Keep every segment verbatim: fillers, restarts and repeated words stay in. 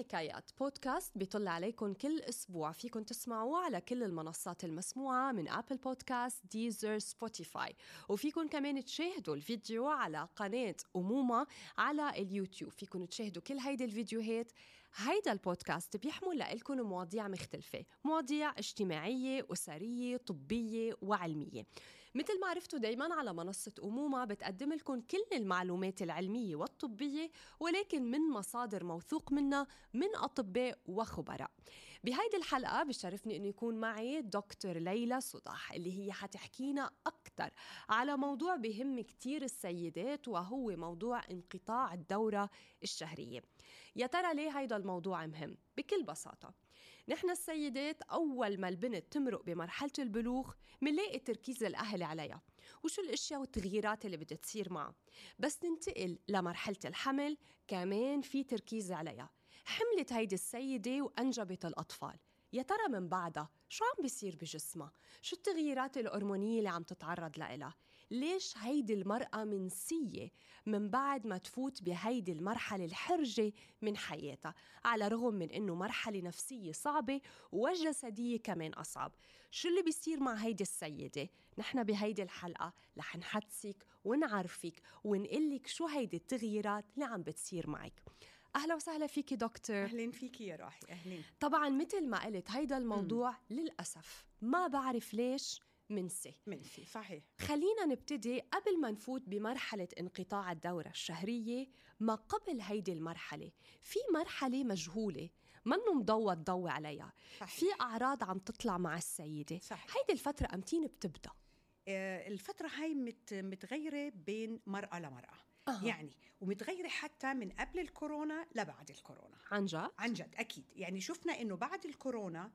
حكايات بودكاست بيطل عليكم كل أسبوع، فيكم تسمعوه على كل المنصات المسموعة من أبل بودكاست، ديزر، سبوتيفاي، وفيكم كمان تشاهدوا الفيديو على قناة أمومة على اليوتيوب. فيكم تشاهدوا كل هيدي الفيديوهات. هيدا البودكاست بيحمل لإلكم مواضيع مختلفة، مواضيع اجتماعية، أسرية، طبية وعلمية. مثل ما عرفتوا دايما على منصة أمومة بتقدم لكم كل المعلومات العلمية والطبية، ولكن من مصادر موثوق منها من أطباء وخبراء. بهيدي الحلقة بشرفني أنه يكون معي دكتور ليلى صداح، اللي هي حتحكينا أكتر على موضوع بهم كتير السيدات، وهو موضوع انقطاع الدورة الشهرية. يا ترى ليه هيدا الموضوع مهم؟ بكل بساطة، نحن السيدات أول ما البنت تمرق بمرحلة البلوغ منلاقي تركيز الأهل عليها وشو الأشياء والتغييرات اللي بدها تصير معها. بس ننتقل لمرحلة الحمل كمان في تركيز عليها. حملت هيدي السيدة وأنجبت الأطفال، يا ترى من بعدها شو عم بيصير بجسمها؟ شو التغييرات الهرمونية اللي عم تتعرض لها؟ ليش هيدي المرأة منسية من بعد ما تفوت بهيدي المرحلة الحرجة من حياتها، على رغم من إنه مرحلة نفسية صعبة وجسدية كمان أصعب؟ شو اللي بيصير مع هيدي السيدة؟ نحن بهيدي الحلقة رح نحدثك ونعرفك ونقلك شو هيدي التغييرات اللي عم بتصير معك. أهلا وسهلا فيكي دكتور. أهلين فيكي يا روحي. أهلين. طبعا مثل ما قلت هيدا الموضوع م. للأسف ما بعرف ليش منسي منسي صحيح. خلينا نبتدي قبل ما نفوت بمرحلة انقطاع الدورة الشهرية. ما قبل هيدي المرحلة في مرحلة مجهولة منه مضوى الضوء عليها. صحيح. في أعراض عم تطلع مع السيدة. صحيح. هيدي الفترة أمتين بتبدأ؟ آه الفترة هاي مت متغيرة بين مرأة لمرأة. أه. يعني ومتغيرة حتى من قبل الكورونا لبعد الكورونا. عن جد؟ عن جد أكيد. يعني شفنا إنه بعد الكورونا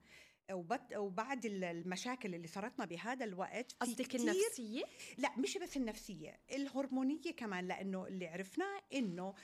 وبعد المشاكل اللي صارتنا بهذا الوقت في قصدك النفسية؟ لا مش بس النفسية، الهرمونية كمان، لأنه اللي عرفناه إنه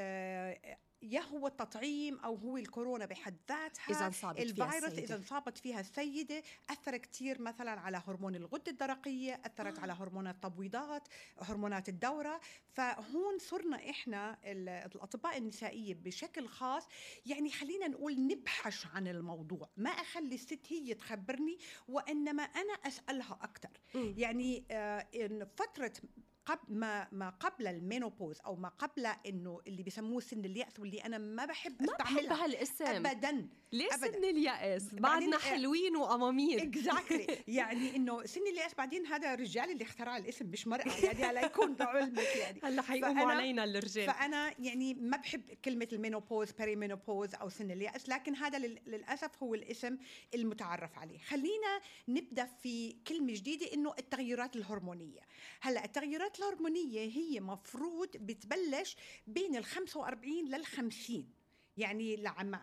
آه يا هو التطعيم أو هو الكورونا بحد ذاتها، الفيروس إذا انصابت فيها السيدة أثر كتير مثلا على هرمون الغدة الدرقية، أثرت آه. على هرمون التبويضات، هرمونات الدورة. فهون صرنا إحنا الأطباء النسائية بشكل خاص يعني خلينا نقول نبحث عن الموضوع، ما أخلي الست هي تخبرني وإنما أنا أسألها أكتر. م. يعني آه إن فترة قبل ما ما قبل المينوبوز او ما قبل انه اللي بيسموه سن اليأس، واللي انا ما بحب ما بحب هالاسم ابدا. ليه سن اليأس؟ بعدنا حلوين وامامير. اكزاكتلي. يعني انه سن اليأس بعدين هذا الرجال اللي اخترع الاسم مش مرأة، يعني على يكون بعلمك. يعني هلا حيقوموا علينا الرجال. فانا يعني ما بحب كلمه المينوبوز، بيري مينوبوز او سن اليأس، لكن هذا للاسف هو الاسم المتعارف عليه. خلينا نبدا في كلمه جديده، انه التغيرات الهرمونيه. هلا التغيرات الهرمونية هي مفروض بتبلش بين الخمسة وأربعين للخمسين، يعني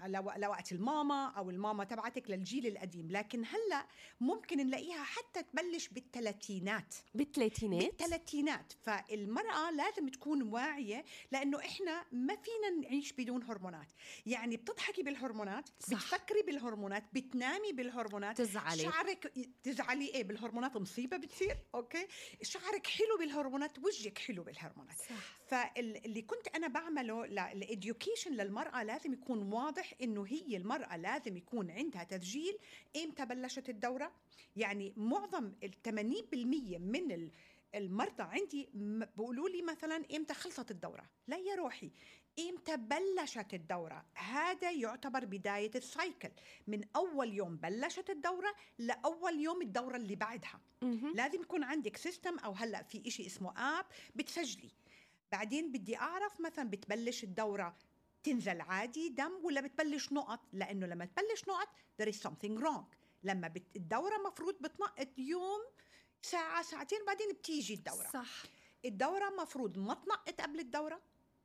لوقت الماما أو الماما تبعتك للجيل القديم. لكن هلأ ممكن نلاقيها حتى تبلش بالثلاثينات. بالثلاثينات؟ بالثلاثينات. فالمرأة لازم تكون واعية، لأنه إحنا ما فينا نعيش بدون هرمونات. يعني بتضحكي بالهرمونات، صح. بتفكري بالهرمونات، بتنامي بالهرمونات، تزعلي شعرك تزعلي إيه بالهرمونات، مصيبة بتصير. أوكي، شعرك حلو بالهرمونات، وجهك حلو بالهرمونات. صح. فاللي كنت أنا بعمله للإديوكيشن للمرأة لازم يكون واضح إنه هي المرأة لازم يكون عندها تسجيل إمتى بلشت الدورة. يعني معظم الثمانين بالمية من المرضى عندي بيقولوا لي مثلا إمتى خلصت الدورة. لا يا روحي، إمتى بلشت الدورة. هذا يعتبر بداية السايكل، من أول يوم بلشت الدورة لأول يوم الدورة اللي بعدها. م- لازم يكون عندك سيستم، أو هلأ في إشي اسمه آب بتسجلي. بعدين بدي أعرف مثلا بتبلش الدورة تنزل عادي دم ولا بتبلش نقط، لأنه لما تبلش نقط there is something wrong. لما بت... الدورة مفروض بتنقط يوم ساعة ساعتين بعدين بتيجي الدورة. صح. الدورة مفروض ما تنقط قبل الدورة،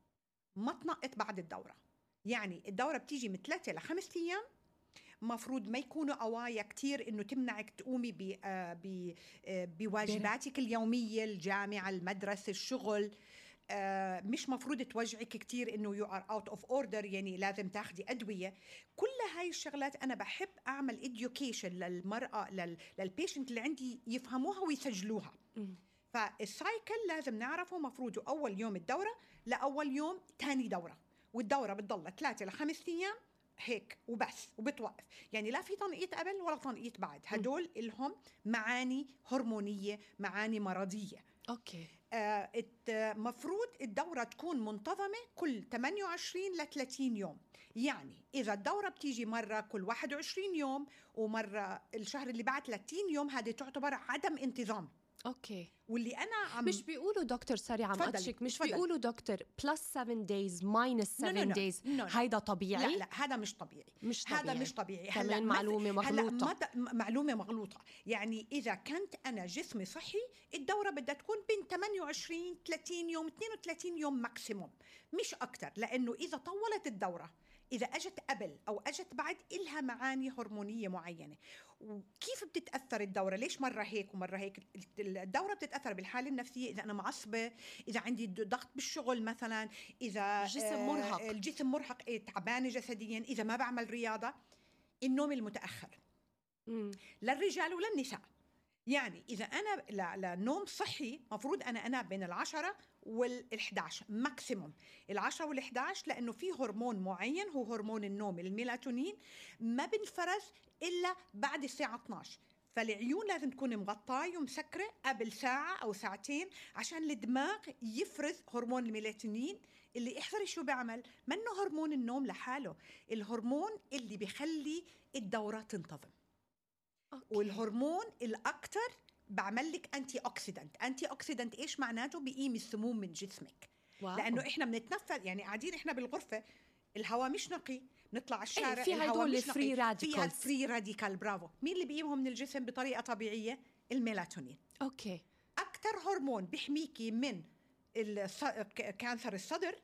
ما تنقط بعد الدورة. يعني الدورة بتيجي من ثلاثة لخمس أيام. مفروض ما يكونوا قوايا كتير إنه تمنعك تقومي ب... ب... بواجباتك اليومية، الجامعة، المدرسة، الشغل. آه مش مفروض توجعك كتير إنه you are out of order، يعني لازم تاخدي أدوية. كل هاي الشغلات أنا بحب أعمل education للمرأة لل للبيشنت اللي عندي يفهموها ويسجلوها. م. فالسايكل لازم نعرفه، مفروض أول يوم الدورة لأول يوم تاني دورة، والدورة بتضل ثلاثة لخمس أيام هيك وبس وبتوقف، يعني لا في تنقيط قبل ولا تنقيط بعد. هدول إلهم معاني هرمونية، معاني مرضية. اوكي. آه مفروض الدورة تكون منتظمة كل ثمانية وعشرين ل ثلاثين يوم. يعني إذا الدورة بتيجي مرة كل واحد وعشرين يوم ومرة الشهر اللي بعد ثلاثين يوم، هذه تعتبر عدم انتظام. اوكي. واللي انا عم مش بيقولوا دكتور سوري عم اتشك، مش فضل. بيقولوا دكتور بلس سبعة دايز ماينس سبعة دايز هيدا طبيعي؟ لا لا هذا مش طبيعي، مش طبيعي. هذا مش طبيعي. هلا معلومه مغلوطه. هلا معلومه مغلوطه. يعني اذا كنت انا جسمي صحي الدوره بدها تكون بين ثمانية وعشرين ثلاثين يوم، اثنين وثلاثين يوم ماكسيموم، مش اكثر. لانه اذا طولت الدوره، إذا أجت قبل أو أجت بعد، إلها معاني هرمونية معينة. وكيف بتتأثر الدورة؟ ليش مرة هيك ومرة هيك؟ الدورة بتتأثر بالحالة النفسية، إذا أنا معصبة، إذا عندي ضغط بالشغل مثلا، إذا الجسم مرهق، الجسم مرهق، إيه تعبانة جسديا، إذا ما بعمل رياضة. النوم المتأخر م. للرجال وللنساء. يعني إذا أنا لنوم صحي مفروض أنا أنام بين العشرة والإحداش ماكسيموم، العشرة والإحداش، لأنه في هرمون معين هو هرمون النوم الميلاتونين ما بنفرز إلا بعد الساعة اثناشر. فالعيون لازم تكون مغطاية ومسكرة قبل ساعة أو ساعتين عشان الدماغ يفرز هرمون الميلاتونين اللي احذري شو بيعمل، منه هرمون النوم لحاله، الهرمون اللي بيخلي الدورة تنتظم. أوكي. والهرمون الأكتر بعمل لك أنتي أوكسيدنت. أنتي أوكسيدنت إيش معناته؟ بيقيم السموم من جسمك. واو. لأنه إحنا بنتنفس، يعني قاعدين إحنا بالغرفة الهواء مش نقي، نطلع الشارع في هدول الفري راديكالز، فيها الفري راديكال. برافو. مين اللي بيقيمهم من الجسم بطريقة طبيعية؟ الميلاتونين. أوكي. أكتر هرمون بيحميكي من كانسر الصدر،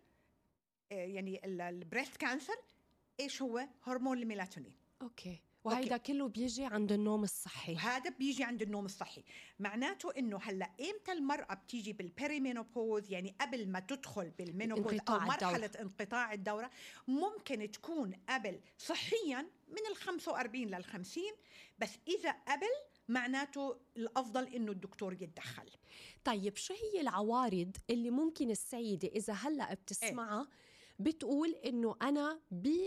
يعني البريست كانسر، إيش هو؟ هرمون الميلاتونين. أوكي. وهيدا كله بيجي عند النوم الصحي. وهذا بيجي عند النوم الصحي. معناته إنه هلأ إمتى المرأة بتيجي بالبيريمينوبوز، يعني قبل ما تدخل بالمينوبوز أو مرحلة الدورة. انقطاع الدورة، ممكن تكون قبل صحيا من الخمسة وأربعين للخمسين، بس إذا قبل معناته الأفضل إنه الدكتور يتدخل. طيب شو هي العوارض اللي ممكن السيدة إذا هلأ بتسمعها إيه؟ بتقول إنه أنا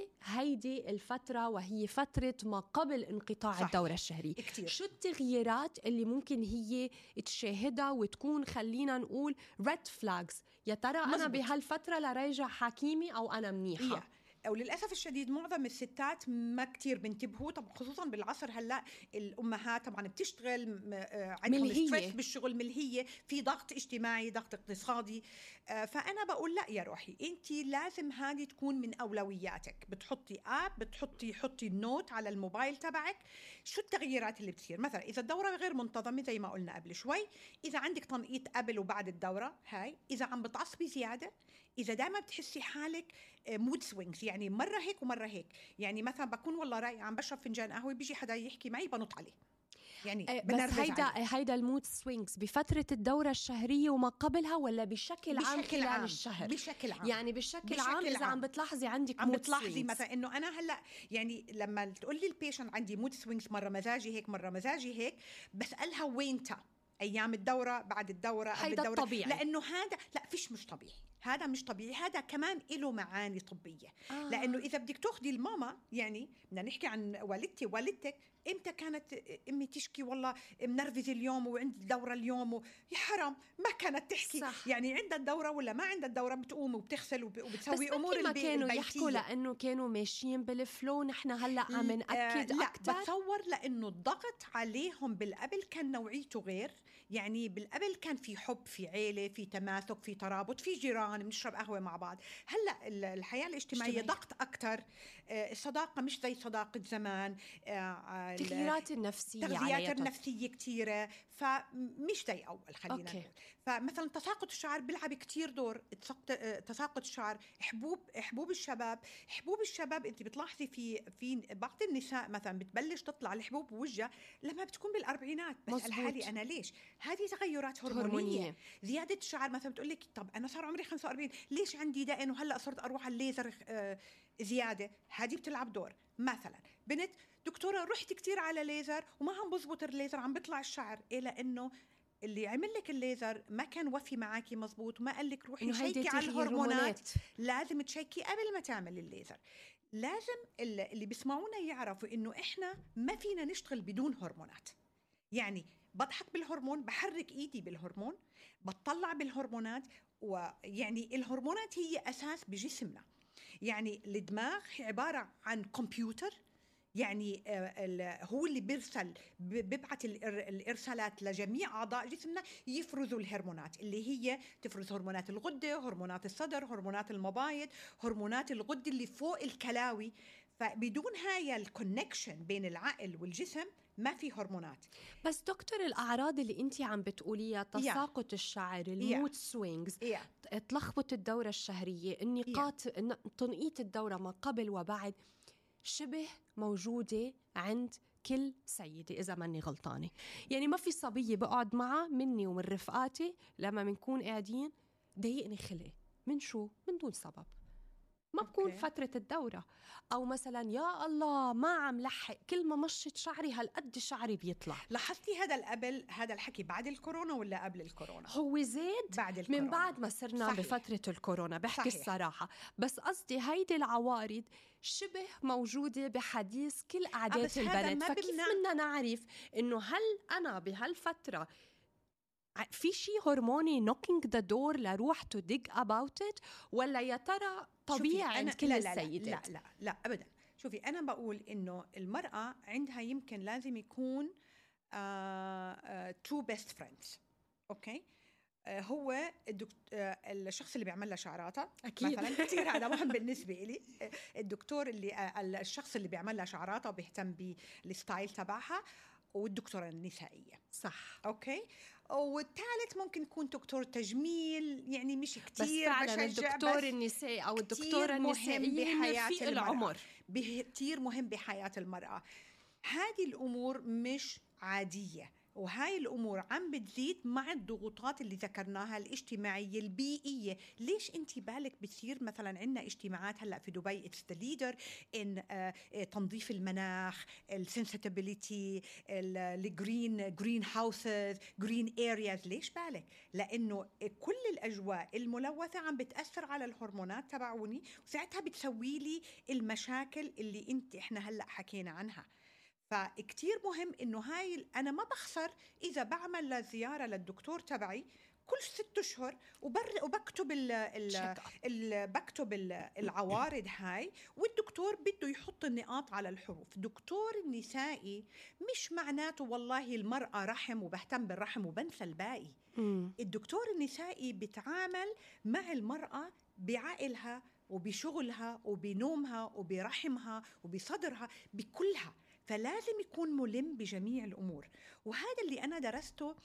بهيدي الفترة وهي فترة ما قبل انقطاع صح. الدورة الشهرية كتير. شو التغييرات اللي ممكن هي تشاهدها وتكون خلينا نقول red flags؟ يا ترى مزبط. أنا بهالفترة لراجع حكيمي أو أنا منيحة؟ إيه. أو للأسف الشديد معظم الستات ما كتير بنتبهوا. طب خصوصا بالعصر هلا الأمهات طبعا بتشتغل، عندهم ستريس بالشغل، ملهية، في ضغط اجتماعي، ضغط اقتصادي. فأنا بقول لا يا روحي، أنت لازم هذه تكون من أولوياتك. بتحطي آب، بتحطي حطي النوت على الموبايل تبعك شو التغييرات اللي بتصير. مثلا إذا الدورة غير منتظمة زي ما قلنا قبل شوي، إذا عندك تنقيط قبل وبعد الدورة هاي، إذا عم بتعصبي زيادة، إذا دائما بتحسي حالك مود سوينجز، يعني مرة هيك ومرة هيك. يعني مثلا بكون والله رايقة عم بشرب فنجان قهوة، بيجي حدا يحكي معي بنط عليه، يعني بس هيدا هيدا المود سوينجز بفترة الدورة الشهرية وما قبلها، ولا بشكل, بشكل عام خلال عام. الشهر؟ بشكل عام. يعني بشكل, بشكل عام إذا عم بتلاحظي عندك عم مود بتلاحظي سوينجز، مثلا إنه أنا هلأ يعني لما تقول لي البيشنت عندي مود سوينجز، مرة مزاجي هيك مرة مزاجي هيك، بسألها وينتا؟ أيام الدورة، بعد الدورة، قبل الدورة؟ طبيعي. لأنه هذا لا فيش مش طبيعي، هذا مش طبيعي، هذا كمان له معاني طبية. آه. لأنه إذا بدك تأخذي الماما، يعني بدنا نحكي عن والدتي والدتك، إمتى كانت أمي تشكي والله منرفزة اليوم وعند الدورة اليوم و... يا حرام ما كانت تحكي صح. يعني عند الدورة ولا ما عند الدورة بتقوم وبتغسل وب... وبتسوي أمور البيت. بس كانوا يحكوا لأنه كانوا ماشيين بالفلو، نحن هلأ عم نأكد آه أكتر. لا بتصور لأنه الضغط عليهم بالقبل كان نوعيته غير. يعني بالقبل كان في حب، في عيلة، في تماسك، في ترابط، في جيران، بنشرب قهوة مع بعض. هلا الحياة الاجتماعية اجتماعي. ضغط أكتر، الصداقة مش زي صداقة زمان، التغييرات النفسية، تغذيات النفسية كتيرة، فمش زي أول. خلينا نقول فمثلا تساقط الشعر بيلعب كتير دور. تساقط الشعر، حبوب حبوب الشباب حبوب الشباب أنت بتلاحظي في في بعض النساء مثلا بتبلش تطلع الحبوب بوجهها لما بتكون بالأربعينات. بس الحالي أنا ليش؟ هذه تغيرات هرمونية. هرمونية. زيادة الشعر مثلا بتقول لك طب أنا صار عمري خمسة وأربعين، ليش عندي دقن وهلأ صرت أروح على الليزر آه زيادة؟ هذه بتلعب دور. مثلا بنت دكتورة رحت كتير على ليزر وما عم بزبط الليزر، عم بيطلع الشعر. إيه؟ لأنه اللي عمل لك الليزر ما كان وفي معاكي مزبوط، ما قال لك روحي شيكي على الهرمونات، لازم تشيكي قبل ما تعمل الليزر. لازم اللي بيسمعونا يعرفوا إنه إحنا ما فينا نشتغل بدون هرمونات. يعني بضحك بالهرمون، بحرك إيدي بالهرمون، بطلع بالهرمونات. ويعني الهرمونات هي أساس بجسمنا. يعني الدماغ عبارة عن كمبيوتر، يعني هو اللي بيرسل بيبعث الإرسالات لجميع أعضاء جسمنا يفرزوا الهرمونات، اللي هي تفرز هرمونات الغدة، هرمونات الصدر، هرمونات المبايض، هرمونات الغدة اللي فوق الكلاوي. فبدون هاي الكونكشن بين العقل والجسم ما في هرمونات. بس دكتور، الأعراض اللي أنت عم بتقوليها، تساقط yeah. الشعر، المود yeah. سوينجز yeah. تلخبط الدورة الشهرية، النقاط yeah. تنقيط الدورة ما قبل وبعد، شبه موجودة عند كل سيدة إذا ماني غلطانة. يعني ما في صبية بقعد معها مني ومن رفقاتي لما منكون قاعدين ضايقني خلقي من شو؟ من دون سبب. ما بكون okay. فترة الدورة، أو مثلا يا الله ما عم لحق، كل ما مشت شعري هالقد شعري بيطلع. لاحظتي هذا القبل هذا الحكي بعد الكورونا ولا قبل الكورونا؟ هو زيد بعد الكورونا. من بعد ما صرنا صحيح. بفترة الكورونا بحكي صحيح. الصراحة. بس قصدي هيدي العوارض شبه موجودة بحديث كل قعدات البلد. فكيف بدنا نعرف إنه هل أنا بهالفترة في شي هرموني knocking the door لروح to dig about it، ولا يا ترى طبيعي عند كل لا لا السيدات؟ لا لا لا أبدا. شوفي أنا بقول إنه المرأة عندها يمكن لازم يكون uh, uh, two best friends. أوكي okay? uh, هو الدكتور uh, الشخص اللي بيعمل لها شعراتها أكيد مثلا كتير هذا مهم بالنسبة لي. الدكتور اللي uh, الشخص اللي بيعمل لها شعراتها وبيهتم بالستايل تبعها، والدكتورة النسائية. صح. أوكي. والثالث ممكن يكون دكتور تجميل، يعني مش كتير بس فعلا الدكتور النسائي أو الدكتورة النسائية بحياة العمر كتير مهم بحياة المرأة. هذه الأمور مش عادية، وهاي الأمور عم بتزيد مع الضغوطات اللي ذكرناها الاجتماعية البيئية. ليش انت بالك بتصير مثلا عندنا اجتماعات هلأ في دبي it's the leader in uh, تنظيف المناخ، السنسيتابيليتي، الجرين جرين هاوسز، جرين ارياز. ليش بالك؟ لأنه كل الأجواء الملوثة عم بتأثر على الهرمونات تبعوني، وساعتها بتسوي لي المشاكل اللي انت احنا هلأ حكينا عنها. فكتير مهم إنه هاي أنا ما بخسر إذا بعمل زيارة للدكتور تبعي كل ست أشهر وبر وبكتب ال ال ال بكتب ال العوارض هاي، والدكتور بده يحط النقاط على الحروف. دكتور النسائي مش معناته والله المرأة رحم وبهتم بالرحم وبنسى الباقي. م. الدكتور النسائي بتعامل مع المرأة بعقلها وبشغلها وبنومها وبرحمها وبصدرها بكلها، فلازم يكون ملم بجميع الأمور. وهذا اللي أنا درسته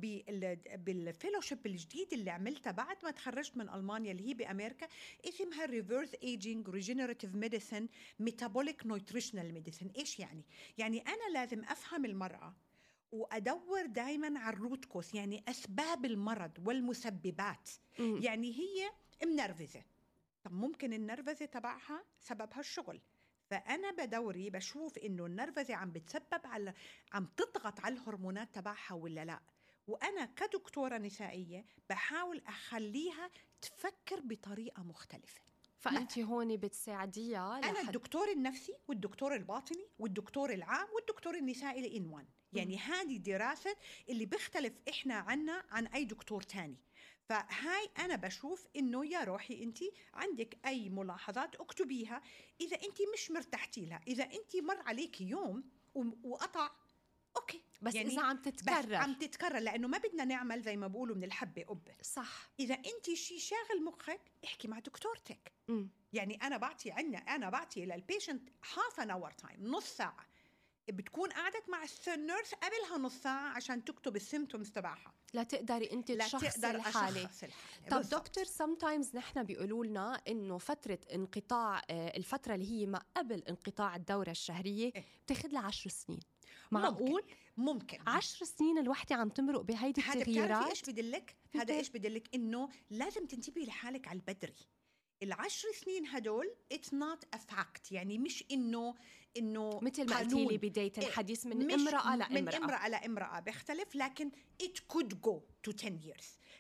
بالفيلوشيب الجديد اللي عملته بعد ما تخرجت من ألمانيا اللي هي بأمريكا، اسمها Reverse Aging Regenerative Medicine Metabolic Nutritional Medicine. إيش يعني؟ يعني أنا لازم أفهم المرأة وأدور دايما على الروت كوز، يعني أسباب المرض والمسببات. م. يعني هي منرفزة، طب ممكن النرفزة تبعها سببها الشغل، فأنا بدوري بشوف إنه النرفزة عم بتسبب على عم تضغط على الهرمونات تبعها ولا لا. وأنا كدكتورة نسائية بحاول أخليها تفكر بطريقة مختلفة. فأنت هوني بتساعديها. أنا الدكتور النفسي والدكتور الباطني والدكتور العام والدكتور النسائي الإن وان. يعني م. هذه دراسة اللي بيختلف إحنا عنا عن أي دكتور تاني. فهاي أنا بشوف إنه يا روحي أنت عندك أي ملاحظات اكتبيها. إذا أنت مش مرتحتي لها، إذا أنت مر عليك يوم وقطع أوكي، بس يعني إذا عم تتكرر عم تتكرر لأنه ما بدنا نعمل زي ما بقولوا من الحبة قبة. صح. إذا أنت شي شاغل مخك احكي مع دكتورتك. م. يعني أنا بعطي عنا أنا بعطي للبيشنت half an hour time، نص ساعة بتكون قاعدت مع النيرس قبلها نص ساعة عشان تكتب السيمتومز تبعها. لا تقدري انت تشخصي الحالة. طب بالضبط. دكتور sometimes نحن بيقولوا لنا انه فترة انقطاع الفترة اللي هي ما قبل انقطاع الدورة الشهرية إيه؟ بتاخد لها عشر سنين. معقول؟ ممكن عشر سنين الوحدة عم تمرق بهيدي التغييرات. هذا ايش بدلك؟ هذا ايش بدلك؟ انه لازم تنتبهي لحالك على البدري. العشر سنين هدول it's not a fact، يعني مش إنه إنه مثل ما قلتي لي بداية الحديث من امرأة لامرأة، من امرأة لامرأة بيختلف، لكن it could go to ten years.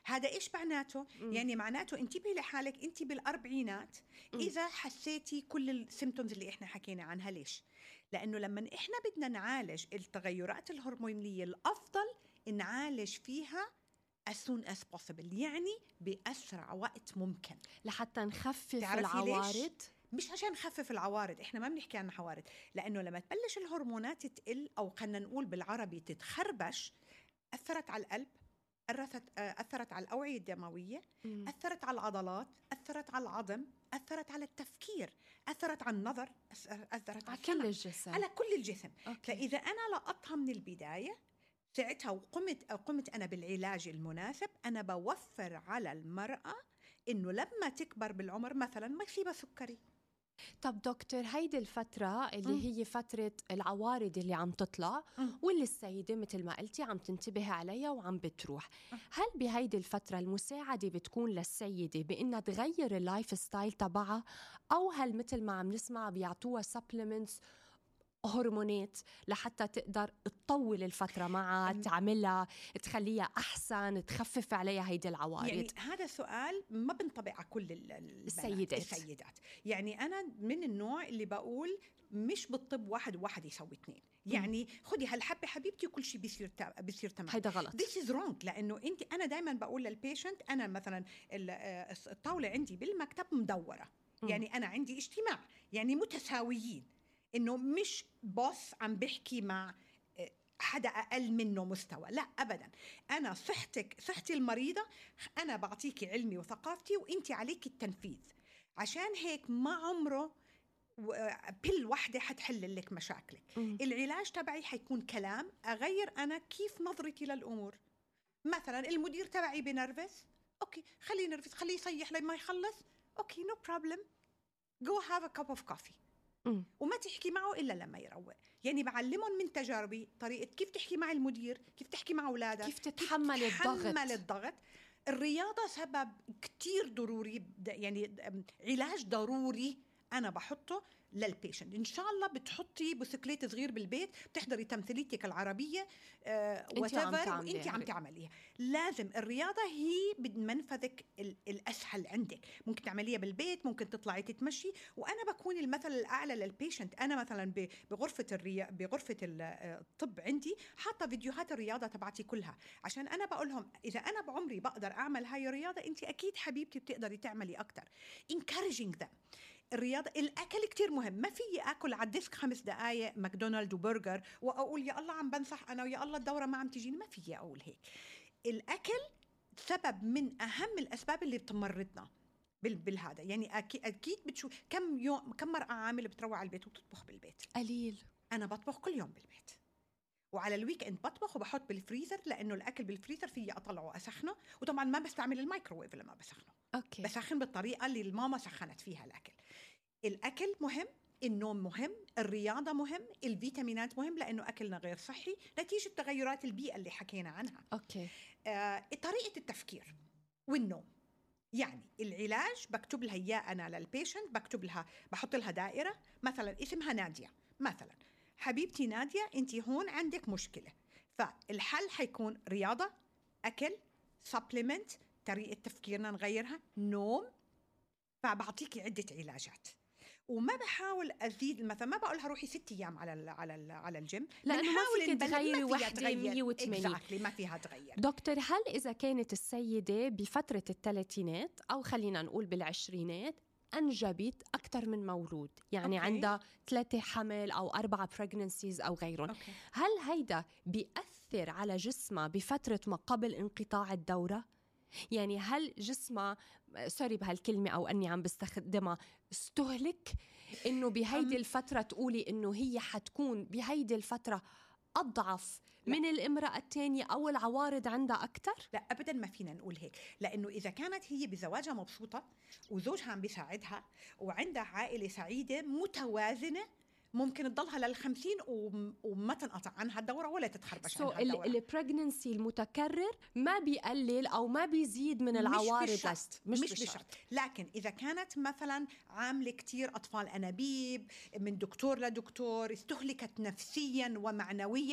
هذا إيش معناته؟ م. يعني معناته انتبهي لحالك أنت بالأربعينات إذا حسيتي كل السيمتومز اللي إحنا حكينا عنها. ليش؟ لأنه لما إحنا بدنا نعالج التغيرات الهرمونية الأفضل نعالج فيها as soon as possible، يعني بأسرع وقت ممكن لحتى نخفف العوارض. مش عشان نخفف العوارض، إحنا ما بنحكي عن عوارض، لأنه لما تبلش الهرمونات تقل أو خلينا نقول بالعربي تتخربش، أثرت على القلب، أثرت على الأوعية الدموية، م. أثرت على العضلات، أثرت على العظم، أثرت على التفكير، أثرت على النظر، أثرت على كل الجسم، على كل الجسم. أوكي. فإذا أنا لقطها من البداية ساعتها وقمت قمت أنا بالعلاج المناسب، أنا بوفر على المرأة إنه لما تكبر بالعمر مثلا ما يصيبها سكري. طب دكتور، هيدي الفترة اللي م. هي فترة العوارض اللي عم تطلع م. واللي السيدة مثل ما قلتي عم تنتبه عليها وعم بتروح، م. هل بهيدي الفترة المساعدة بتكون للسيدة بإنها تغير اللايف ستايل تبعها، أو هل مثل ما عم نسمع بيعطوها سبلمنتس هرمونات لحتى تقدر تطول الفترة معها، تعملها، تخليها أحسن، تخفف عليها هيدي العوارض؟ يعني هذا سؤال ما بنطبق على كل السيدات. السيدات. يعني أنا من النوع اللي بقول مش بالطب واحد وواحد يسوي اثنين، يعني خدي هالحبة حبيبتي وكل شيء بيصير بيصير تمام. هيدا غلط. This is wrong. لأنه أنت أنا دايما بقول للبيشنت، أنا مثلا الطاولة عندي بالمكتب مدورة، م. يعني أنا عندي اجتماع يعني متساويين، إنه مش بوس عم بحكي مع حدا أقل منه مستوى، لا أبدا. أنا صحتك صحتي المريضة، أنا بعطيكي علمي وثقافتي وإنتي عليك التنفيذ. عشان هيك ما عمره بيل واحدة حتحل لك مشاكلك. م. العلاج تبعي حيكون كلام، أغير أنا كيف نظرتي للأمور. مثلا المدير تبعي بنرفز، أوكي خليه نرفز، خليه يصيح لما يخلص، أوكي no problem, go have a cup of coffee. م. وما تحكي معه إلا لما يروق. يعني بعلمهم من تجاربي طريقة كيف تحكي مع المدير، كيف تحكي مع أولادك، كيف تتحمل, كيف تتحمل الضغط. الضغط. الرياضة سبب كتير ضروري، يعني علاج ضروري أنا بحطه للبيشنت. إن شاء الله بتحطي بسكليت صغير بالبيت، بتحضري تمثيليتك العربية آه وتفر وإنت عم تعمليها. لازم الرياضة هي بمنفذك الأسهل عندك، ممكن تعمليها بالبيت، ممكن تطلعي تتمشي. وأنا بكون المثل الأعلى للبيشنت. أنا مثلا بغرفة الريا بغرفة الطب عندي حاطة فيديوهات الرياضة تبعتي كلها، عشان أنا بقولهم إذا أنا بعمري بقدر أعمل هاي الرياضة، أنت أكيد حبيبتي بتقدري تعملي أكتر. encouraging them. الرياضة، الأكل كتير مهم. ما في أكل على الديسك خمس دقايق ماكدونالد وبرجر وأقول يا الله عم بنصح أنا ويا الله الدورة ما عم تجيني. ما في أقول هيك. الأكل سبب من أهم الأسباب اللي بتمرضنا بالهذا. يعني أكيد أكيد بتشوف كم يوم كم مرأة عاملة بتروح على البيت وبتطبخ بالبيت؟ قليل. أنا بطبخ كل يوم بالبيت، وعلى الويك اند بطبخ وبحط بالفريزر، لأنه الأكل بالفريزر فيه أطلعه وأسخنه. وطبعا ما بستعمل الميكروويف لما بسخنه. أوكي. بسخن بالطريقة اللي الماما سخنت فيها الأكل. الأكل مهم، النوم مهم، الرياضة مهم، الفيتامينات مهم، لأنه أكلنا غير صحي نتيجة تغيرات البيئة اللي حكينا عنها. أوكي. آه، طريقة التفكير والنوم. يعني العلاج بكتب لها إياه أنا للبيشنت، بكتب لها بحط لها دائرة مثلا اسمها نادية مثلا. حبيبتي نادية، أنت هون عندك مشكلة، فالحل حيكون رياضة، أكل، سبلمنت، طريقة تفكيرنا نغيرها، نوم. فبعطيكي عدة علاجات، وما بحاول أزيد. مثلا ما بقولها روحي ست أيام على ال على ال على الجيم، لأنه ما فيك تغيري وحدة مية وثمانين. exactly ما فيها تغير. دكتور، هل إذا كانت السيدة بفترة الثلاثينات أو خلينا نقول بالعشرينات أنجبت أكثر من مولود، يعني أوكي. عندها ثلاثة حمل أو أربعة pregnancies أو غيرهم، أوكي. هل هيدا بيأثر على جسمها بفترة ما قبل انقطاع الدورة؟ يعني هل جسمها، سوري بهالكلمة أو أني عم بستخدمها، استهلك إنه بهيدي الفترة تقولي إنه هي حتكون بهيدي الفترة أضعف لا. من الامرأة الثانية أو العوارض عندها أكتر؟ لا أبدا، ما فينا نقول هيك. لأنه إذا كانت هي بزواجها مبسوطة وزوجها عم بيساعدها وعندها عائلة سعيدة متوازنة، ممكن تضلها للخمسين وما تنقطع عنها الدورة ولا تتخربش so عنها الدورة. البريغننسي المتكرر ما بيقلل أو ما بيزيد من العوارض. مش بشرط. مش, مش بشرط. لكن إذا كانت مثلا عاملة كتير أطفال أنابيب من دكتور لدكتور، استهلكت نفسيا ومعنويا،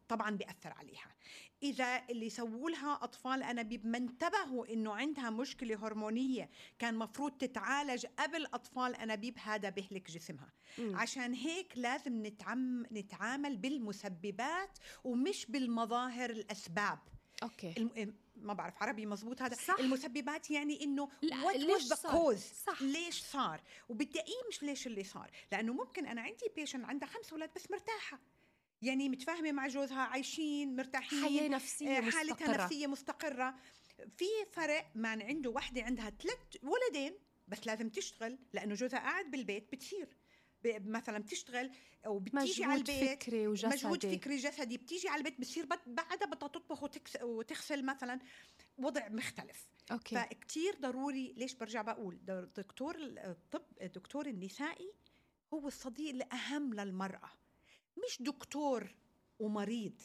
طبعا بيأثر عليها. إذا اللي سووا لها أطفال أنابيب ما انتبهوا إنه عندها مشكلة هرمونية كان مفروض تتعالج قبل أطفال أنابيب، هذا بيهلك جسمها. م. عشان هيك لازم نتعم نتعامل بالمسببات ومش بالمظاهر الأسباب. أوكي. الم... ما بعرف عربي مزبوط هذا. صح. المسببات يعني إنه what ليش صار. صح. ليش صار، وبدي أقيم مش ليش اللي صار، لأنه ممكن أنا عندي بيشن عندها خمس أولاد بس مرتاحة، يعني متفاهمة مع جوزها، عايشين مرتاحين، حياة نفسية حالتها مستقرة. نفسية مستقرة. في فرق ما عنده وحدة عندها ثلاث ولدين بس لازم تشتغل لأنه جوزها قاعد بالبيت، بتصير مثلا بتشتغل أو بتيجي على البيت فكري وجسدي. مجهود فكري جسدي، بتيجي على البيت بتصير بعدها بدها تطبخ وتغسل مثلا، وضع مختلف. أوكي. فكتير ضروري. ليش برجع بقول دكتور الطب الدكتور النسائي هو الصديق الأهم للمرأة، مش دكتور ومريض.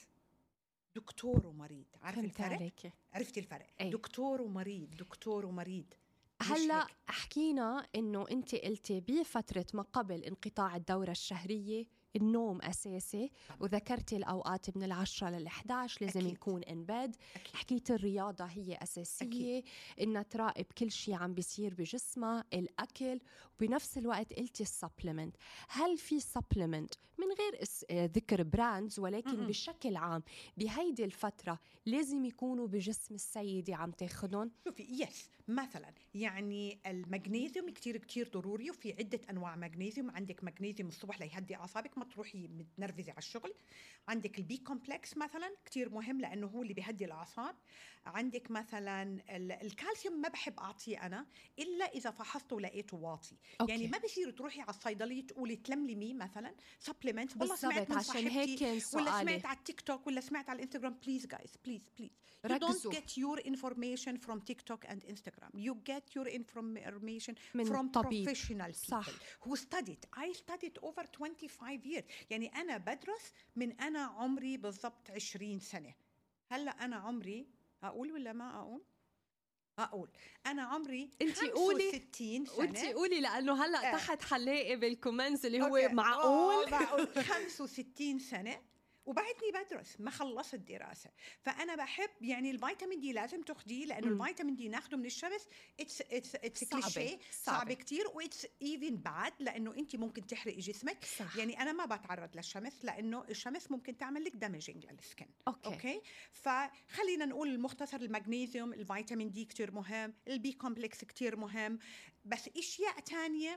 دكتور ومريض، عارف الفرق؟ عليك. عرفتي الفرق؟ أي. دكتور ومريض، دكتور ومريض. هلا حكينا انه انت قلتي بفتره ما قبل انقطاع الدوره الشهريه النوم أساسي، وذكرتي الأوقات من العشرة للإحدى عشر لازم أكيد. يكون إنباد. حكيت الرياضة هي أساسية، إنها تراقب كل شيء عم بيصير بجسمها، الأكل، وبنفس الوقت قلتي السبلمنت. هل في سبلمنت من غير ذكر براندز ولكن م-م. بشكل عام بهيدي الفترة لازم يكونوا بجسم السيدة عم تاخدهم؟ شوفي يس مثلا يعني المغنيسيوم كتير كتير ضروري، وفي عدة أنواع مغنيسيوم. عندك مغنيسيوم الصبح ليهدي أعصابك ما تروحي متنرفزة على الشغل. عندك البي كومبلكس مثلا كتير مهم لأنه هو اللي بيهدي الأعصاب. عندك مثلا الكالسيوم ما بحب أعطيه أنا إلا إذا فحصته ولقيته واطي. أوكي. يعني ما بيصير تروحي على الصيدلية تقولي تلملمي مثلا سبلمنت والله سمعت من صاحبتي ولا سمعت على التيك توك ولا سمعت على الانستغرام. بليز جايز بليز بليز you don't get your information from TikTok and Instagram. You get your information from طبيب. professional people صح. who studied. I studied over twenty-five years. يعني أنا بدرس من أنا عمري بالضبط عشرين سنة. هلأ أنا عمري أقول ولا ما أقول؟ أقول أنا عمري خمسة وستين سنة. وانتي قولي لأنه هلأ آه. تحت حلاقي بالكومنتس اللي هو أوكي. معقول معقول خمسة وستين سنة وبعدني بدرس ما خلصت الدراسة. فأنا بحب يعني الفيتامين دي لازم تاخديه لأنه م. الفيتامين دي ناخده من الشمس. it's it's it's كليشيه صعب كتير و it's even bad لأنه أنت ممكن تحرق جسمك. صح. يعني أنا ما بتعرض للشمس لأنه الشمس ممكن تعمل لك دامجينج للسكن. أوكي. أوكي. فخلينا نقول المختصر المغنيسيوم الفيتامين دي كتير مهم، البي كومبلكس كتير مهم، بس أشياء تانية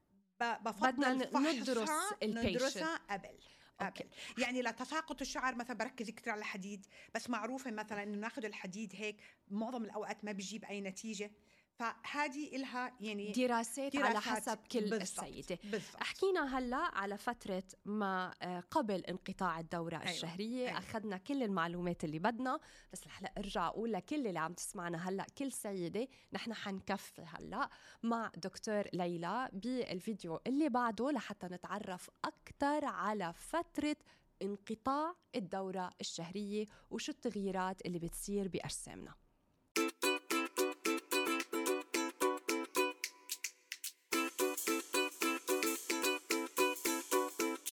بفضل ندرس ندرسها قبل. أوكي. يعني لتساقط الشعر مثلا بركز كتير على الحديد، بس معروفة مثلا إنه ناخد الحديد هيك معظم الأوقات ما بيجيب أي نتيجة. فهذه إلها يعني دراسات, دراسات على حسب كل بالزبط. السيدة بالزبط. حكينا هلأ على فترة ما قبل انقطاع الدورة أيوة. الشهرية. أيوة. أخذنا كل المعلومات اللي بدنا، بس رح أرجع أقول لكل اللي عم تسمعنا هلأ كل سيدة نحن حنكفي هلأ مع دكتور ليلى بالفيديو اللي بعده لحتى نتعرف أكتر على فترة انقطاع الدورة الشهرية وشو التغييرات اللي بتصير بأجسامنا.